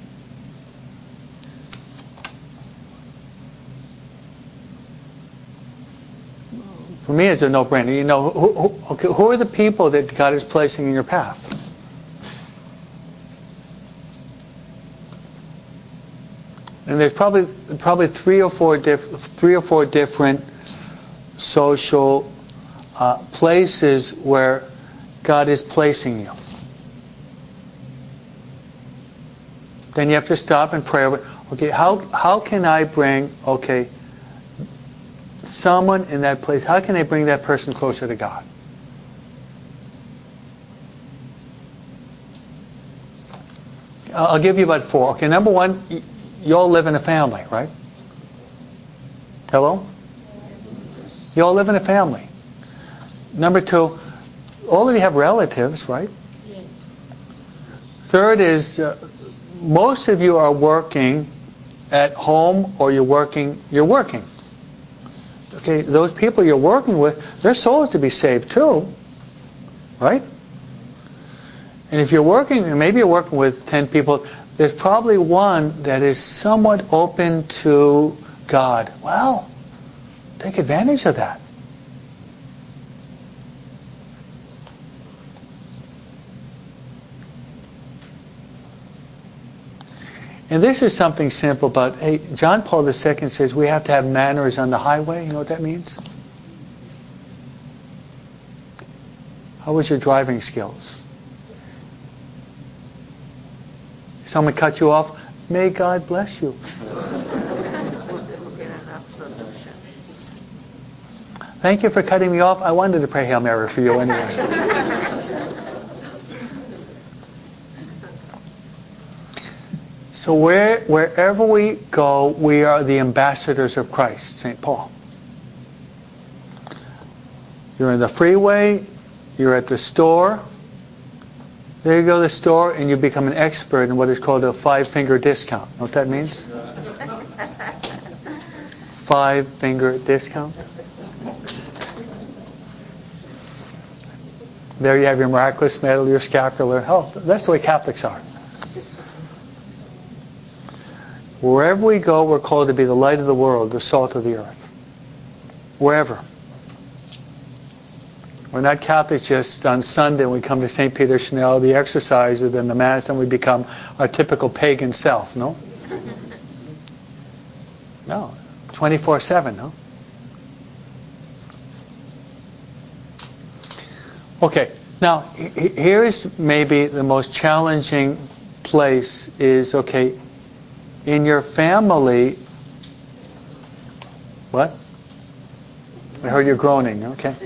For me, it's a no-brainer. You know, who, who, okay, who are the people that God is placing in your path? And there's probably probably three or four diff, three or four different social uh, places where God is placing you. Then you have to stop and pray over. Okay, how how can I bring okay someone in that place? How can I bring that person closer to God? I'll give you about four. Okay, number one. You all live in a family, right? Hello? You all live in a family. Number two, all of you have relatives, right? Yes. Third is, uh, most of you are working at home or you're working, you're working. Okay, those people you're working with, their souls to be saved too, right? And if you're working, maybe you're working with ten people, there's probably one that is somewhat open to God. Well, take advantage of that. And this is something simple, but hey, John Paul the Second says we have to have manners on the highway. You know what that means? How was your driving skills? Someone cut you off? May God bless you. Thank you for cutting me off. I wanted to pray Hail Mary for you anyway. So where, wherever we go, we are the ambassadors of Christ, Saint Paul. You're in the freeway, you're at the store. There you go to the store and you become an expert in what is called a five-finger discount. Know what that means? Five-finger discount. There you have your miraculous medal, your scapular. Oh, that's the way Catholics are. Wherever we go, we're called to be the light of the world, the salt of the earth. Wherever. We're not Catholics just on Sunday when we come to Saint Peter Chanel, the exercises, then the Mass, and we become our typical pagan self, no? No. twenty-four seven, no? Okay. Now, here's maybe the most challenging place is, okay, in your family, what? I heard you groaning, okay.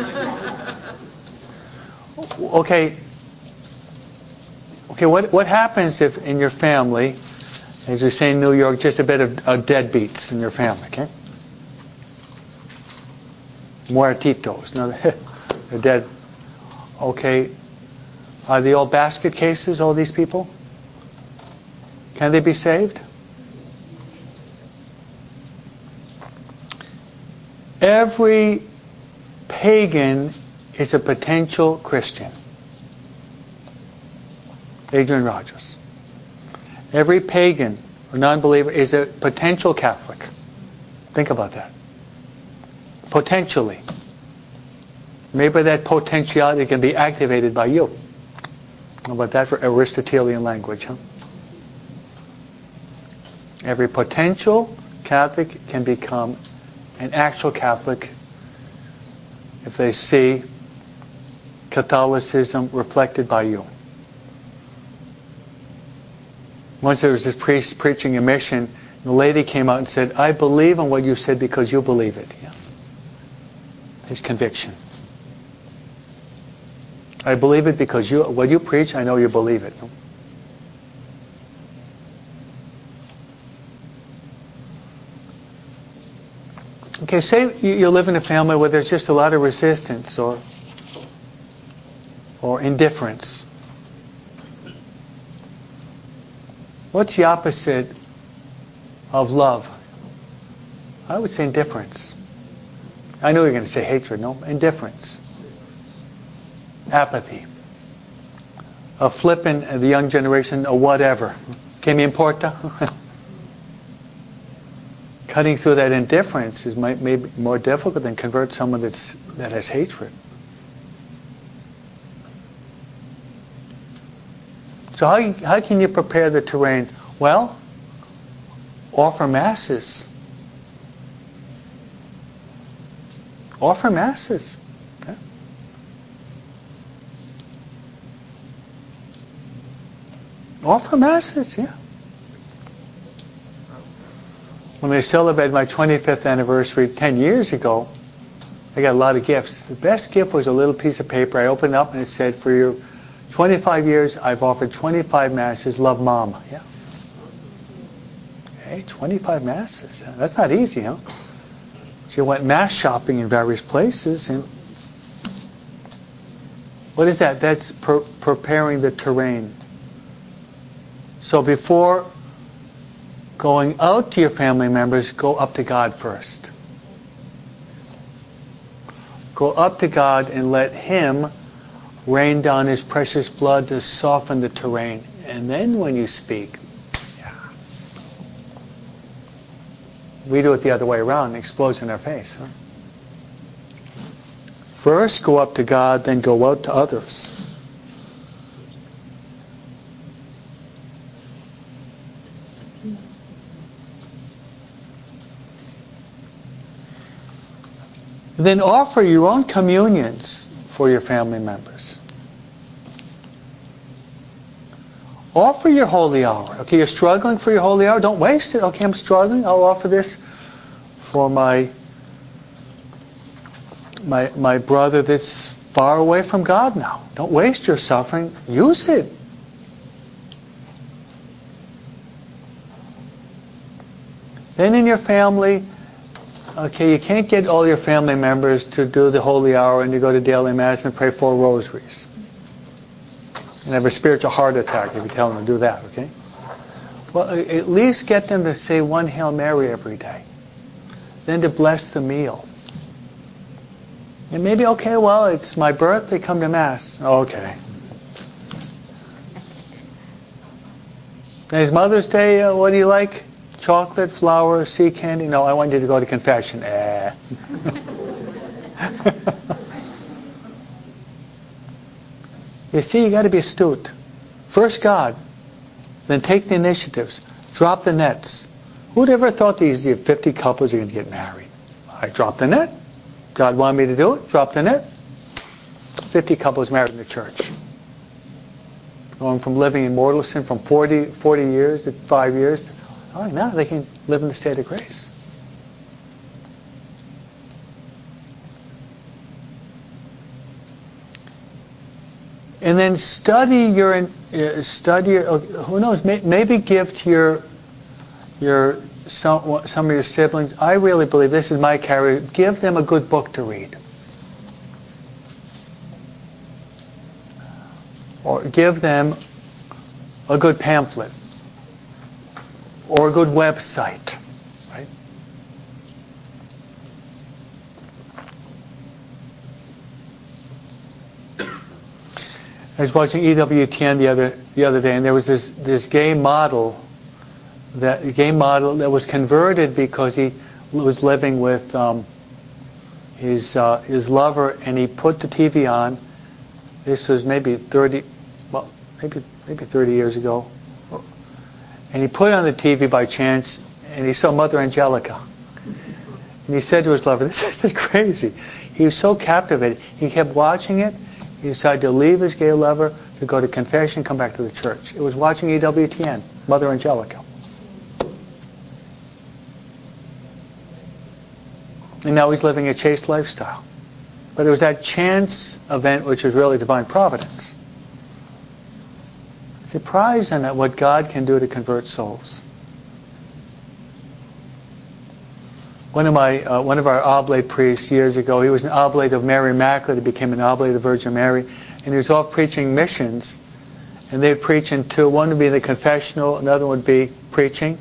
Okay, okay. What what happens if in your family, as we say in New York, just a bit of, of deadbeats in your family, okay? Muertitos, no, they're dead. Okay, are they all basket cases, all these people? Can they be saved? Every pagan is a potential Christian. Adrian Rogers. Every pagan or non-believer is a potential Catholic. Think about that. Potentially. Maybe that potentiality can be activated by you. How about that for Aristotelian language, huh? Every potential Catholic can become an actual Catholic if they see Catholicism reflected by you. Once there was this priest preaching a mission, and the lady came out and said, I believe in what you said because you believe it. Yeah. His conviction. I believe it because you, what you preach, I know you believe it. Okay, say you live in a family where there's just a lot of resistance or or indifference. What's the opposite of love? I would say indifference. I know you're going to say hatred. No, indifference. Apathy. A flippant, the young generation, a whatever. Que me importa? Cutting through that indifference is might, maybe more difficult than convert someone that's, that has hatred. So how, how can you prepare the terrain? Well, offer masses. Offer masses. Okay? Offer masses, yeah. When I celebrated my twenty-fifth anniversary ten years ago, I got a lot of gifts. The best gift was a little piece of paper. I opened it up and it said, for your twenty-five years, I've offered twenty-five masses. Love, Mom. Yeah. Hey, twenty-five masses. That's not easy, huh? She went mass shopping in various places. And what is that? That's pre- preparing the terrain. So before going out to your family members, go up to God first. Go up to God and let Him rain down His precious blood to soften the terrain. And then when you speak, yeah. We do it the other way around. It explodes in our face. Huh? First go up to God, then go out to others. Then offer your own communions for your family members. Offer your holy hour. Okay, you're struggling for your holy hour. Don't waste it. Okay, I'm struggling. I'll offer this for my my my brother that's far away from God now. Don't waste your suffering. Use it. Then in your family, okay, you can't get all your family members to do the holy hour and to go to daily mass and pray four rosaries. And have a spiritual heart attack if you tell them to do that, okay? Well, at least get them to say one Hail Mary every day. Then to bless the meal. And maybe, okay, well, it's my birthday, come to Mass. Okay. And it's Mother's Day, uh, what do you like? Chocolate, flowers, sea candy? No, I want you to go to confession. Eh. You see, you got to be astute. First God, then take the initiatives. Drop the nets. Who'd ever thought these fifty couples are going to get married? I dropped the net. God wanted me to do it. Drop the net. fifty couples married in the church. Going from living in mortal sin from forty, forty years to five years. To, oh, now they can live in the state of grace. And then study your uh, study. Your, who knows? May, maybe give to your your some some of your siblings. I really believe this is my carry. Give them a good book to read, or give them a good pamphlet, or a good website. Right? I was watching E W T N the other the other day, and there was this this gay model that gay model that was converted because he was living with um, his uh, his lover, and he put the T V on. This was maybe thirty, well, maybe maybe thirty years ago, and he put it on the T V by chance, and he saw Mother Angelica, and he said to his lover, "This is crazy." He was so captivated. He kept watching it. He decided to leave his gay lover, to go to confession, come back to the church. It was watching E W T N, Mother Angelica. And now he's living a chaste lifestyle. But it was that chance event which was really divine providence. Surprised at what God can do to convert souls. One of my, uh, one of our oblate priests years ago, he was an oblate of Mary Immaculate. He became an oblate of Virgin Mary, and he was off preaching missions. And they'd preach in two. One would be the confessional, another would be preaching.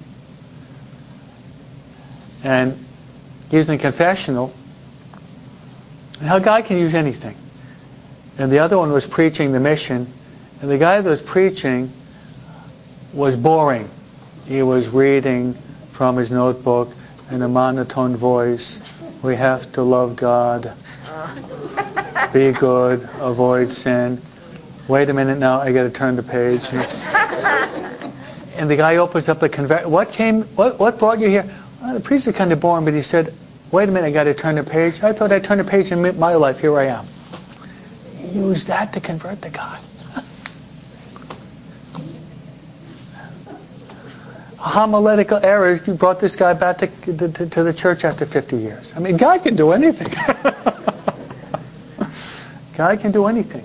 And he was in the confessional. And how God can use anything. And the other one was preaching the mission. And the guy that was preaching was boring. He was reading from his notebook in a monotone voice. We have to love God, be good, avoid sin. Wait a minute now, I got to turn the page. And the guy opens up the conver- What came? What what brought you here? Well, the priest is kind of boring, but he said, "Wait a minute, I got to turn the page. I thought I turned the page in my life. Here I am." He used that to convert the guy. A homiletical error, you brought this guy back to, to, to the church after fifty years. I mean, God can do anything. God can do anything.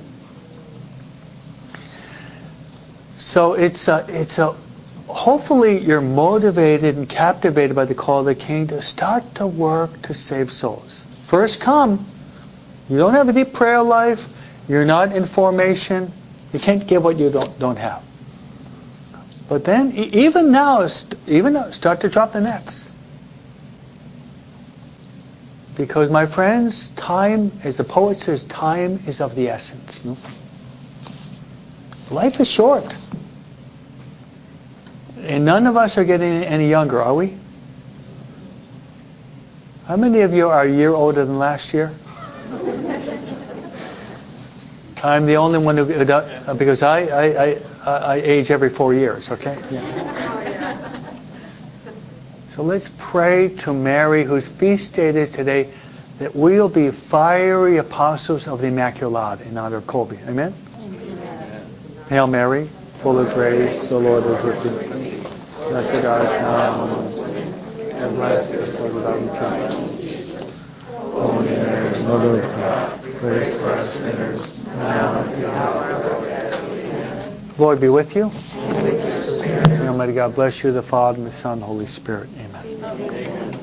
So it's a, it's a, hopefully you're motivated and captivated by the call of the King to start to work to save souls. First come. You don't have a deep prayer life. You're not in formation. You can't give what you don't don't have. But then, even now, even now, start to drop the nets. Because, my friends, time, as the poet says, time is of the essence. No? Life is short. And none of us are getting any younger, are we? How many of you are a year older than last year? I'm the only one who, uh, because I, I, I, I age every four years, okay? Yeah. So let's pray to Mary, whose feast day it is today, that we'll be fiery apostles of the Immaculate in honor of Colby. Amen? Amen. Hail Mary, full of grace, the Lord is with thee. Blessed art thou, and blessed is the Son of God. Holy Mary, Mother of God, pray for us sinners, now and at the hour of our death. Amen. Lord be with you. May Almighty God bless you, the Father, and the Son, and the Holy Spirit. Amen. Amen.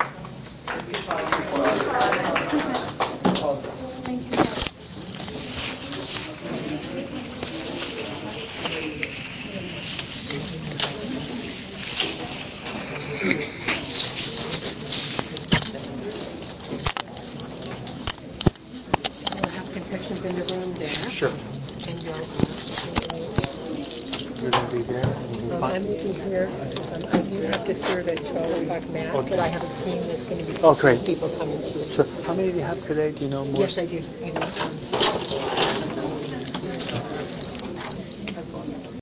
In the room there. Sure. And you'll, You're going to be there? um, I'm going to be here. Um, I do have to serve at twelve o'clock Mass, Okay. but I have a team that's going to be Oh, great. people coming through. Sure. How many do you have today? Do you know more? Yes, I do. I do. Um,